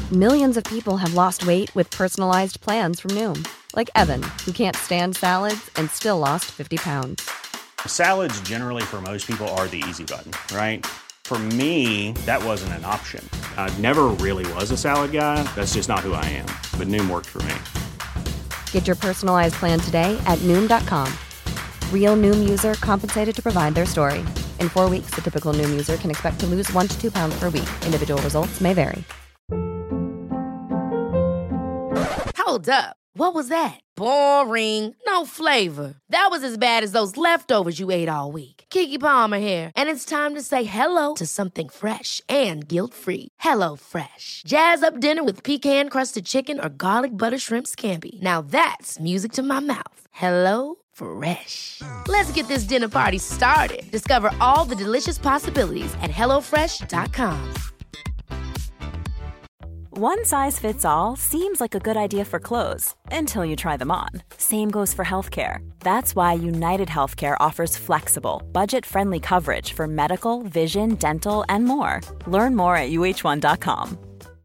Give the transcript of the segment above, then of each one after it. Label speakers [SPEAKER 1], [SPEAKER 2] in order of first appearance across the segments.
[SPEAKER 1] Millions of people have lost weight with personalized plans from Noom. Like Evan, who can't stand salads and still lost 50 pounds.
[SPEAKER 2] Salads generally for most people are the easy button, right? For me, that wasn't an option. I never really was a salad guy. That's just not who I am. But Noom worked for me.
[SPEAKER 1] Get your personalized plan today at Noom.com. Real Noom user compensated to provide their story. In 4 weeks, the typical Noom user can expect to lose 1 to 2 pounds per week. Individual results may vary.
[SPEAKER 3] Hold up. What was that? Boring. No flavor. That was as bad as those leftovers you ate all week. Keke Palmer here, and it's time to say hello to something fresh and guilt-free. Hello Fresh. Jazz up dinner with pecan-crusted chicken or garlic butter shrimp scampi. Now that's music to my mouth. Hello Fresh. Let's get this dinner party started. Discover all the delicious possibilities at hellofresh.com.
[SPEAKER 4] One size fits all seems like a good idea for clothes until you try them on. Same goes for healthcare. That's why United Healthcare offers flexible, budget-friendly coverage for medical, vision, dental, and more. Learn more at uh1.com.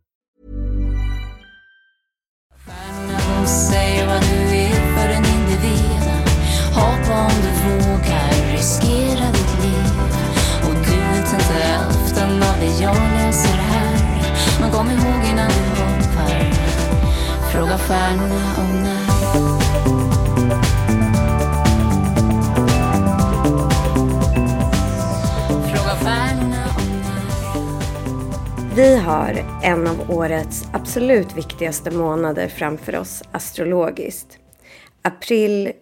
[SPEAKER 5] Säg vad du är för en individ. Hoppa om du vågar, riskera ditt liv. Och du vet inte hälften av det jag läser här. Men kom ihåg innan du hoppar, fråga stjärnorna om när. Fråga stjärnorna om när.
[SPEAKER 6] Vi har en av årets absolut viktigaste månader framför oss astrologiskt. April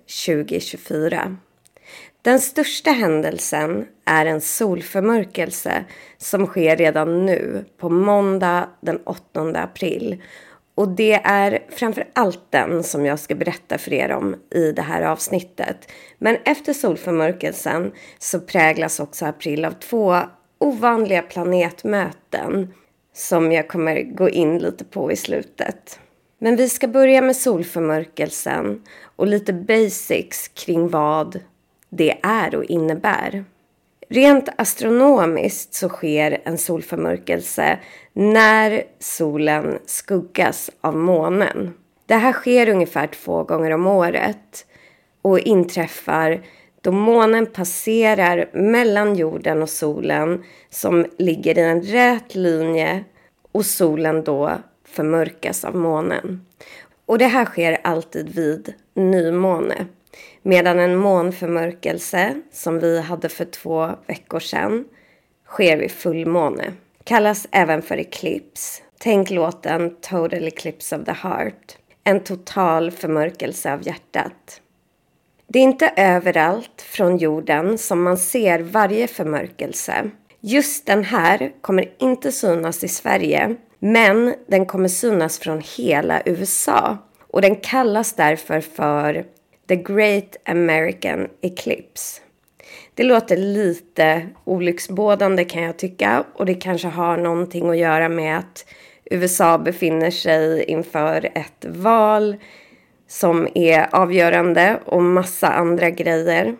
[SPEAKER 6] 2024. Den största händelsen är en solförmörkelse som sker redan nu på måndag den 8 april. Och det är framför allt den som jag ska berätta för er om i det här avsnittet. Men efter solförmörkelsen så präglas också april av 2 ovanliga planetmöten som jag kommer gå in lite på i slutet. Men vi ska börja med solförmörkelsen och lite basics kring vad det är och innebär. Rent astronomiskt så sker en solförmörkelse när solen skuggas av månen. Det här sker ungefär 2 gånger om året och inträffar då månen passerar mellan jorden och solen som ligger i en rät linje och solen då förmörkas av månen. Och det här sker alltid vid nymåne. Medan en månförmörkelse, som vi hade för 2 veckor sedan, sker vid fullmåne. Kallas även för eclipse. Tänk låten Total Eclipse of the Heart. En total förmörkelse av hjärtat. Det är inte överallt från jorden som man ser varje förmörkelse. Just den här kommer inte synas i Sverige, men den kommer synas från hela USA. Och den kallas därför för The Great American Eclipse. Det låter lite olycksbådande kan jag tycka, och det kanske har någonting att göra med att USA befinner sig inför ett val som är avgörande och massa andra grejer.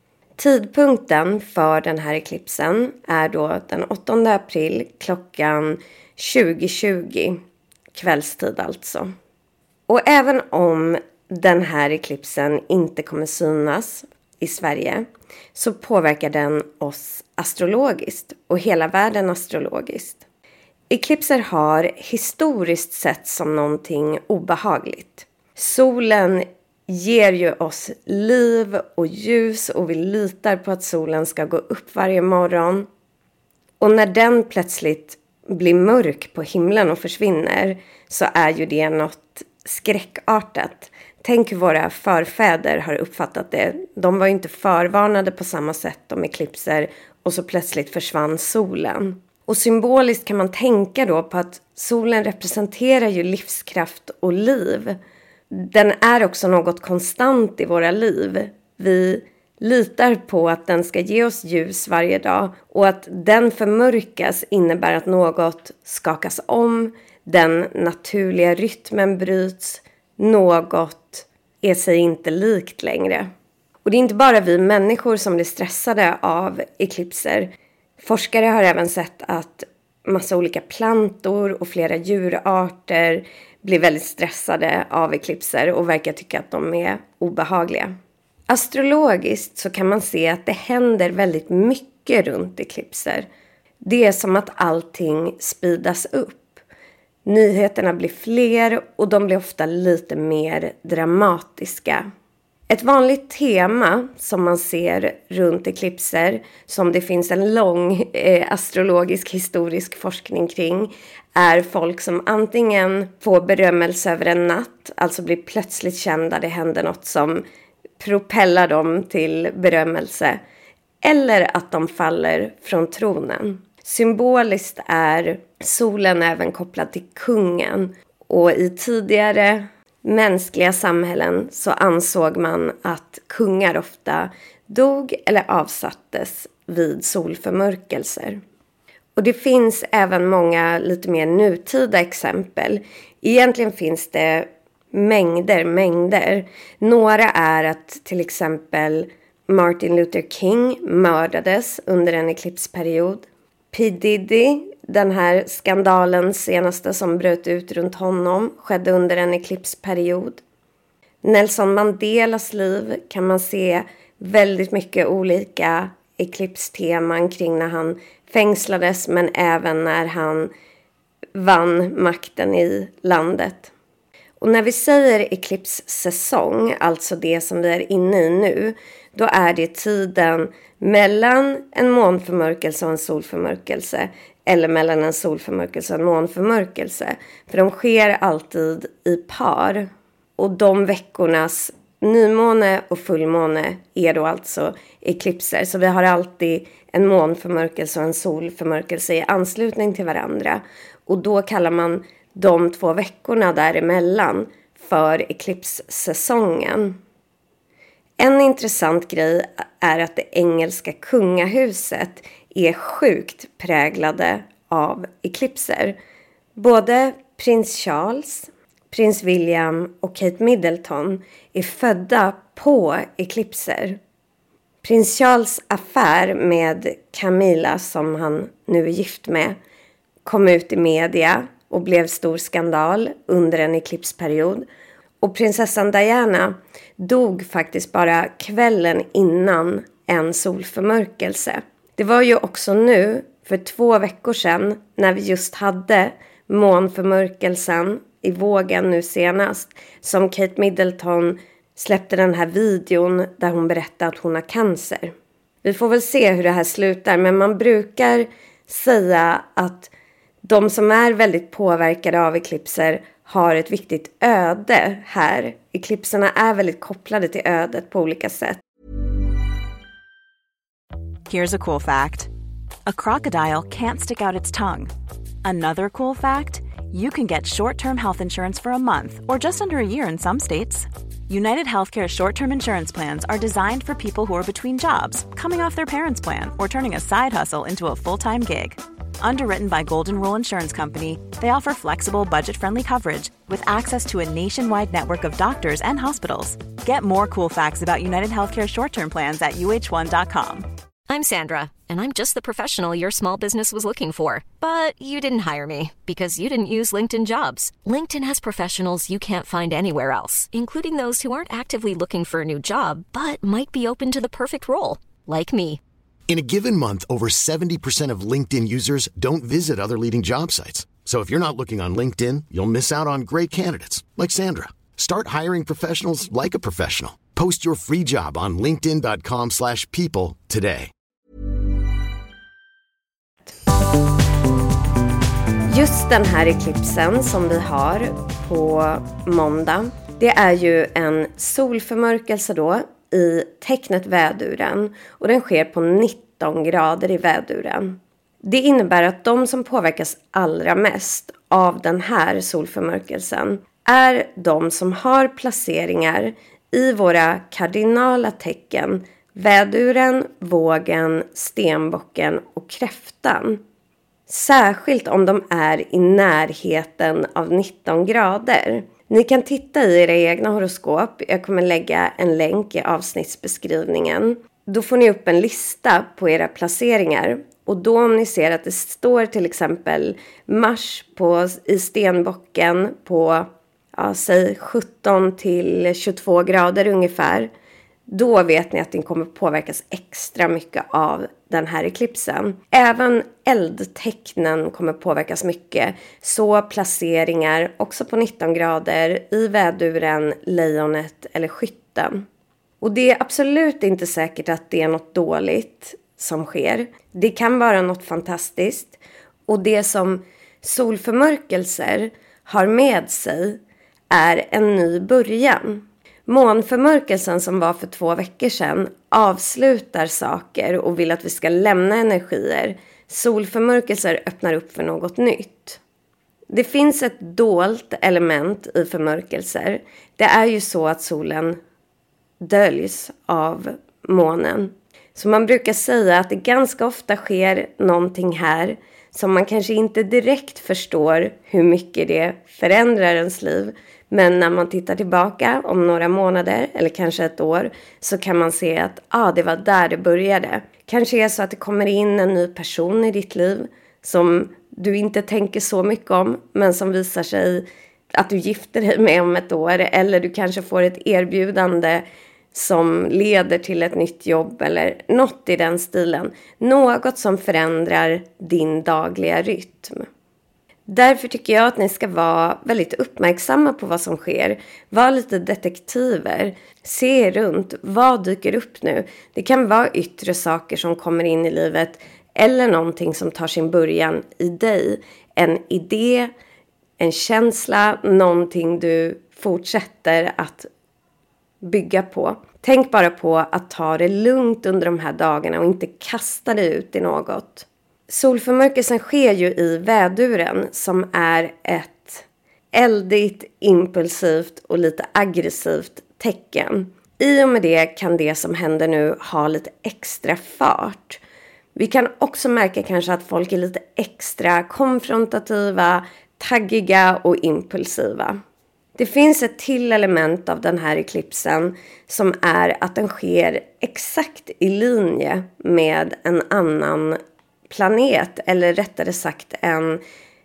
[SPEAKER 6] Tidpunkten för den här eklipsen är då den 8 april klockan 20:20, kvällstid alltså. Och även om den här eklipsen inte kommer synas i Sverige så påverkar den oss astrologiskt och hela världen astrologiskt. Eklipser har historiskt sett som någonting obehagligt. Solen ger ju oss liv och ljus och vi litar på att solen ska gå upp varje morgon. Och när den plötsligt blir mörk på himlen och försvinner så är ju det något skräckartat. Tänk hur våra förfäder har uppfattat det. De var ju inte förvarnade på samma sätt om eklipser och så plötsligt försvann solen. Och symboliskt kan man tänka då på att solen representerar ju livskraft och liv. Den är också något konstant i våra liv. Vi litar på att den ska ge oss ljus varje dag. Och att den förmörkas innebär att något skakas om. Den naturliga rytmen bryts. Något är sig inte likt längre. Och det är inte bara vi människor som blir stressade av eklipser. Forskare har även sett att massa olika plantor och flera djurarter blir väldigt stressade av eklipser och verkar tycka att de är obehagliga. Astrologiskt så kan man se att det händer väldigt mycket runt eklipser. Det är som att allting speedas upp. Nyheterna blir fler och de blir ofta lite mer dramatiska. Ett vanligt tema som man ser runt eklipser, som det finns en lång astrologisk historisk forskning kring, är folk som antingen får berömmelse över en natt, alltså blir plötsligt kända, det händer något som propellar dem till berömmelse, eller att de faller från tronen. Symboliskt är solen även kopplad till kungen, och i tidigare mänskliga samhällen så ansåg man att kungar ofta dog eller avsattes vid solförmörkelser. Och det finns även många lite mer nutida exempel. Egentligen finns det mängder. Några är att till exempel Martin Luther King mördades under en eklipsperiod. P. Diddy, den här skandalen senaste som bröt ut runt honom, skedde under en eklipsperiod. Nelson Mandelas liv kan man se väldigt mycket olika eklipsteman kring när han fängslades, men även när han vann makten i landet. Och när vi säger eklipssäsong, alltså det som vi är inne i nu, då är det tiden mellan en månförmörkelse och en solförmörkelse, eller mellan en solförmörkelse och en månförmörkelse. För de sker alltid i par. Och de veckornas nymåne och fullmåne är då alltså eklipser. Så vi har alltid en månförmörkelse och en solförmörkelse i anslutning till varandra. Och då kallar man de 2 veckorna däremellan för eklipssäsongen. En intressant grej är att det engelska kungahuset är sjukt präglade av eklipser. Både prins Charles, prins William och Kate Middleton är födda på eklipser. Prins Charles affär med Camilla, som han nu är gift med, kom ut i media och blev stor skandal under en eklipsperiod. Och prinsessan Diana dog faktiskt bara kvällen innan en solförmörkelse. Det var ju också nu, för 2 veckor sedan, när vi just hade månförmörkelsen i vågen nu senast, som Kate Middleton släppte den här videon där hon berättade att hon har cancer. Vi får väl se hur det här slutar, men man brukar säga att de som är väldigt påverkade av eklipser har ett viktigt öde här. Eklipserna är väldigt kopplade till ödet på olika sätt.
[SPEAKER 4] Here's a cool fact. A crocodile can't stick out its tongue. Another cool fact, you can get short-term health insurance for a month or just under a year in some states. United Healthcare short-term insurance plans are designed for people who are between jobs, coming off their parents' plan, or turning a side hustle into a full-time gig. Underwritten by Golden Rule Insurance Company, they offer flexible, budget-friendly coverage with access to a nationwide network of doctors and hospitals. Get more cool facts about United Healthcare short-term plans at uh1.com.
[SPEAKER 7] I'm Sandra, and I'm just the professional your small business was looking for. But you didn't hire me because you didn't use LinkedIn Jobs. LinkedIn has professionals you can't find anywhere else, including those who aren't actively looking for a new job, but might be open to the perfect role, like me.
[SPEAKER 8] In a given month, over 70% of LinkedIn users don't visit other leading job sites. So if you're not looking on LinkedIn, you'll miss out on great candidates like Sandra. Start hiring professionals like a professional. Post your free job on linkedin.com/people today.
[SPEAKER 6] Just den här eklipsen som vi har på måndag, det är ju en solförmörkelse då i tecknet väduren, och den sker på 19 grader i väduren. Det innebär att de som påverkas allra mest av den här solförmörkelsen är de som har placeringar i våra kardinala tecken: väduren, vågen, stenbocken och kräftan. Särskilt om de är i närheten av 19 grader. Ni kan titta i era egna horoskop. Jag kommer lägga en länk i avsnittsbeskrivningen. Då får ni upp en lista på era placeringar. Och då om ni ser att det står till exempel Mars i stenbocken på säg 17 till 22 grader ungefär. Då vet ni att den kommer påverkas extra mycket av den här eklipsen. Även eldtecknen kommer påverkas mycket. Så placeringar också på 19 grader i väduren, lejonet eller skytten. Och det är absolut inte säkert att det är något dåligt som sker. Det kan vara något fantastiskt. Och det som solförmörkelser har med sig är en ny början. Månförmörkelsen som var för 2 veckor sedan avslutar saker och vill att vi ska lämna energier. Solförmörkelser öppnar upp för något nytt. Det finns ett dolt element i förmörkelser. Det är ju så att solen döljs av månen. Så man brukar säga att det ganska ofta sker någonting här som man kanske inte direkt förstår hur mycket det förändrar ens liv. Men när man tittar tillbaka om några månader eller kanske ett år så kan man se att det var där det började. Kanske är så att det kommer in en ny person i ditt liv som du inte tänker så mycket om men som visar sig att du gifter dig med om ett år. Eller du kanske får ett erbjudande som leder till ett nytt jobb eller något i den stilen. Något som förändrar din dagliga rytm. Därför tycker jag att ni ska vara väldigt uppmärksamma på vad som sker. Var lite detektiver. Se runt. Vad dyker upp nu? Det kan vara yttre saker som kommer in i livet. Eller någonting som tar sin början i dig. En idé, en känsla, någonting du fortsätter att bygga på. Tänk bara på att ta det lugnt under de här dagarna och inte kasta dig ut i något. Solförmörkelsen sker ju i väduren som är ett eldigt, impulsivt och lite aggressivt tecken. I och med det kan det som händer nu ha lite extra fart. Vi kan också märka kanske att folk är lite extra konfrontativa, taggiga och impulsiva. Det finns ett till element av den här eklipsen som är att den sker exakt i linje med en annan planet, eller rättare sagt en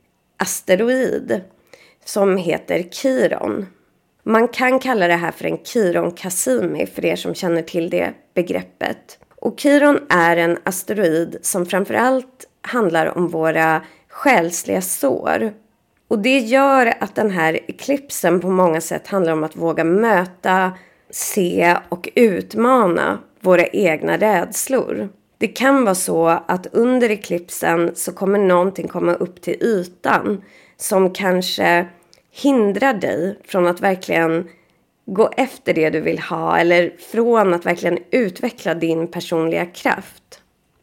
[SPEAKER 6] asteroid som heter Kiron. Man kan kalla det här för en Kiron Cassimi för er som känner till det begreppet. Och Kiron är en asteroid som framförallt handlar om våra själsliga sår. Och det gör att den här eklipsen på många sätt handlar om att våga möta, se och utmana våra egna rädslor. Det kan vara så att under eklipsen så kommer någonting komma upp till ytan som kanske hindrar dig från att verkligen gå efter det du vill ha eller från att verkligen utveckla din personliga kraft.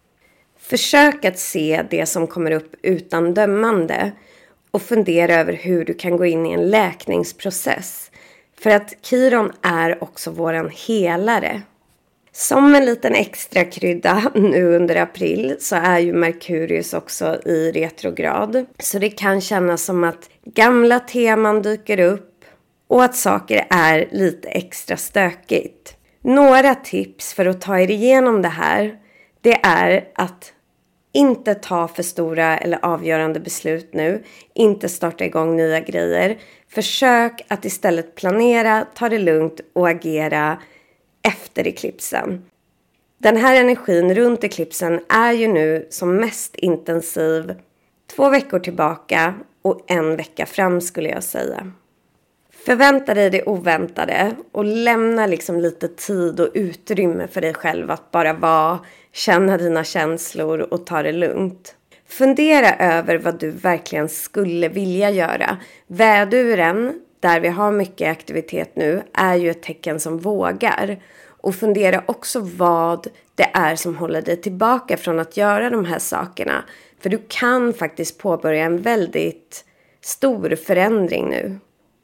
[SPEAKER 6] Försök att se det som kommer upp utan dömande och fundera över hur du kan gå in i en läkningsprocess. För att Kiron är också våran helare. Som en liten extra krydda nu under april så är ju Merkurius också i retrograd. Så det kan kännas som att gamla teman dyker upp och att saker är lite extra stökigt. Några tips för att ta er igenom det här, det är att inte ta för stora eller avgörande beslut nu. Inte starta igång nya grejer. Försök att istället planera, ta det lugnt och agera efter eklipsen. Den här energin runt eklipsen är ju nu som mest intensiv 2 veckor tillbaka och 1 vecka fram skulle jag säga. Förvänta dig det oväntade och lämna liksom lite tid och utrymme för dig själv att bara vara, känna dina känslor och ta det lugnt. Fundera över vad du verkligen skulle vilja göra. Väduren, där vi har mycket aktivitet nu, är ju ett tecken som vågar. Och fundera också vad det är som håller dig tillbaka från att göra de här sakerna. För du kan faktiskt påbörja en väldigt stor förändring nu.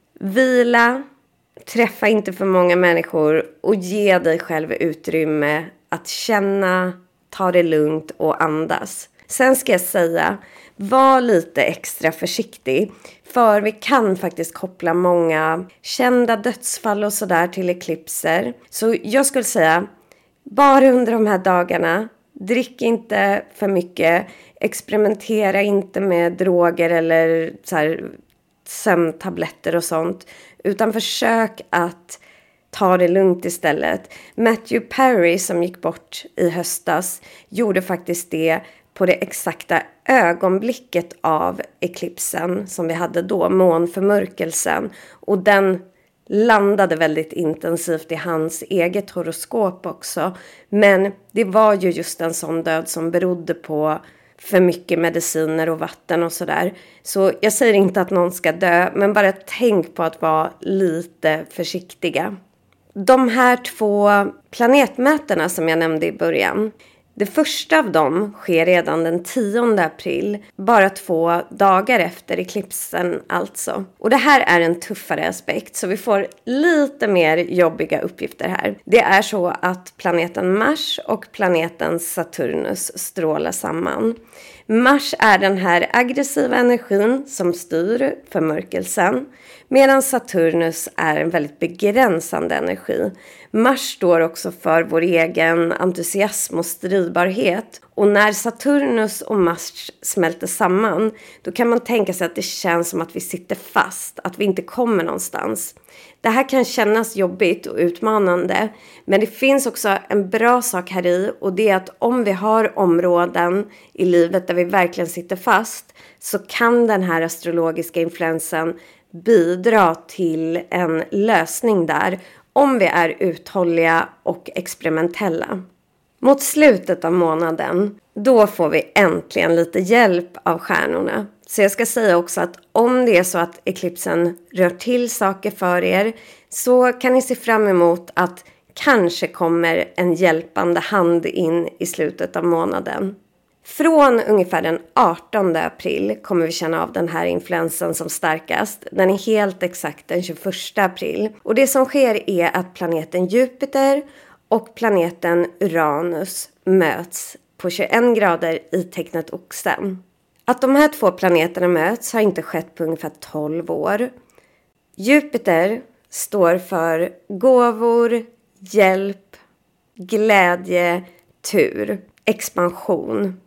[SPEAKER 6] Vila, träffa inte för många människor och ge dig själv utrymme att känna, ta det lugnt och andas. Sen ska jag säga, var lite extra försiktig. För vi kan faktiskt koppla många kända dödsfall och sådär till eklipser. Så jag skulle säga, bara under de här dagarna, Drick inte för mycket. Experimentera inte med droger eller så här sömntabletter och sånt. Utan försök att ta det lugnt istället. Matthew Perry som gick bort i höstas gjorde faktiskt det på det exakta ögonblicket av eklipsen som vi hade då, månförmörkelsen. Och den landade väldigt intensivt i hans eget horoskop också. Men det var ju just en sån död som berodde på för mycket mediciner och vatten och sådär. Så jag säger inte att någon ska dö, men bara tänk på att vara lite försiktiga. De här 2 planetmötena som jag nämnde i början. Det första av dem sker redan den 10 april, bara 2 dagar efter eklipsen alltså. Och det här är en tuffare aspekt, så vi får lite mer jobbiga uppgifter här. Det är så att planeten Mars och planeten Saturnus strålar samman. Mars är den här aggressiva energin som styr förmörkelsen, medan Saturnus är en väldigt begränsande energi. Mars står också för vår egen entusiasm och stridbarhet. Och när Saturnus och Mars smälter samman, då kan man tänka sig att det känns som att vi sitter fast, att vi inte kommer någonstans. Det här kan kännas jobbigt och utmanande, men det finns också en bra sak här i, och det är att om vi har områden i livet där vi verkligen sitter fast, så kan den här astrologiska influensen bidra till en lösning där, om vi är uthålliga och experimentella. Mot slutet av månaden, då får vi äntligen lite hjälp av stjärnorna. Så jag ska säga också att om det är så att eklipsen rör till saker för er, så kan ni se fram emot att kanske kommer en hjälpande hand in i slutet av månaden. Från ungefär den 18 april kommer vi känna av den här influensen som starkast. Den är helt exakt den 21 april. Och det som sker är att planeten Jupiter och planeten Uranus möts på 21 grader i tecknet Oxen. Att de här 2 planeterna möts har inte skett på ungefär 12 år. Jupiter står för gåvor, hjälp, glädje, tur, expansion.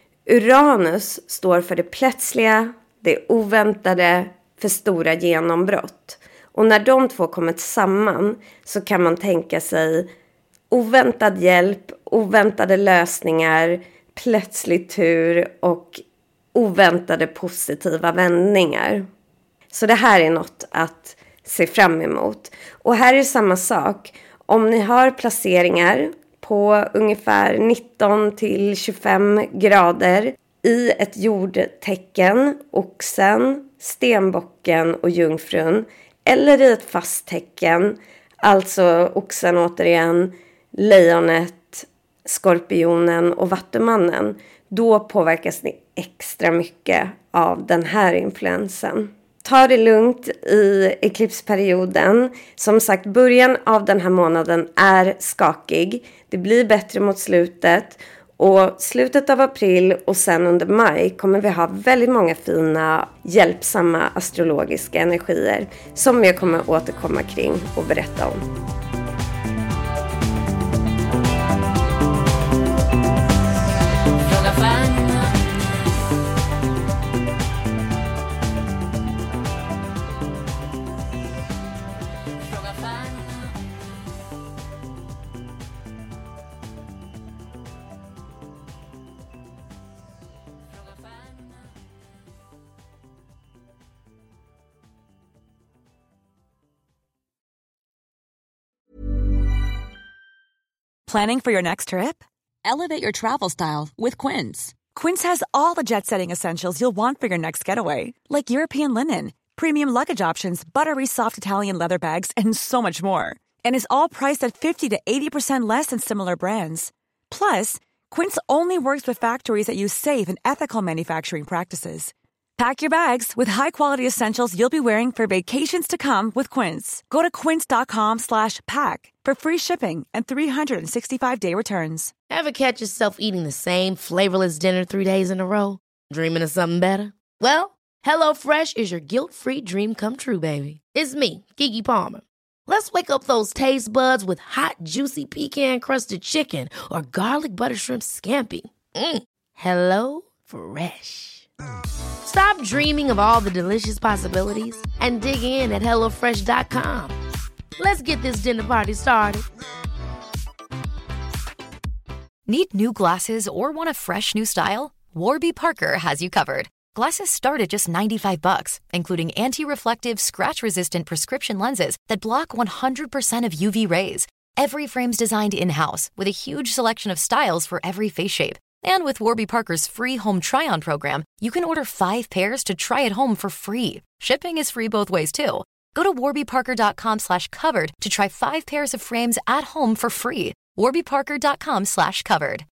[SPEAKER 6] Uranus står för det plötsliga, det oväntade, för stora genombrott. Och när de 2 kommer samman så kan man tänka sig oväntad hjälp, oväntade lösningar, plötslig tur och oväntade positiva vändningar. Så det här är något att se fram emot. Och här är samma sak. Om ni har placeringar på ungefär 19 till 25 grader i ett jordtecken, Oxen, Stenbocken och Jungfrun, eller i ett fast tecken, alltså Oxen återigen, Lejonet, Skorpionen och Vattumannen, då påverkas ni extra mycket av den här influensen. Ta det lugnt i eklipsperioden. Som sagt, början av den här månaden är skakig. Det blir bättre mot slutet. Och slutet av april och sen under maj kommer vi ha väldigt många fina, hjälpsamma astrologiska energier som jag kommer återkomma kring och berätta om.
[SPEAKER 9] Planning for your next trip? Elevate your travel style with Quince. Quince has all the jet-setting essentials you'll want for your next getaway, like European linen, premium luggage options, buttery soft Italian leather bags, and so much more. And is all priced at 50 to 80% less than similar brands. Plus, Quince only works with factories that use safe and ethical manufacturing practices. Pack your bags with high-quality essentials you'll be wearing for vacations to come with Quince. Go to quince.com/pack for free shipping and 365-day returns.
[SPEAKER 3] Ever catch yourself eating the same flavorless dinner 3 days in a row? Dreaming of something better? Well, HelloFresh is your guilt-free dream come true, baby. It's me, Keke Palmer. Let's wake up those taste buds with hot, juicy pecan-crusted chicken or garlic butter shrimp scampi. Hello Fresh. Stop dreaming of all the delicious possibilities and dig in at HelloFresh.com. Let's get this dinner party started.
[SPEAKER 10] Need new glasses or want a fresh new style? Warby Parker has you covered. Glasses start at just $95, including anti-reflective, scratch-resistant prescription lenses that block 100% of UV rays. Every frame's designed in-house with a huge selection of styles for every face shape. And with Warby Parker's free home try-on program, you can order 5 pairs to try at home for free. Shipping is free both ways, too. Go to warbyparker.com/covered to try 5 pairs of frames at home for free. warbyparker.com/covered.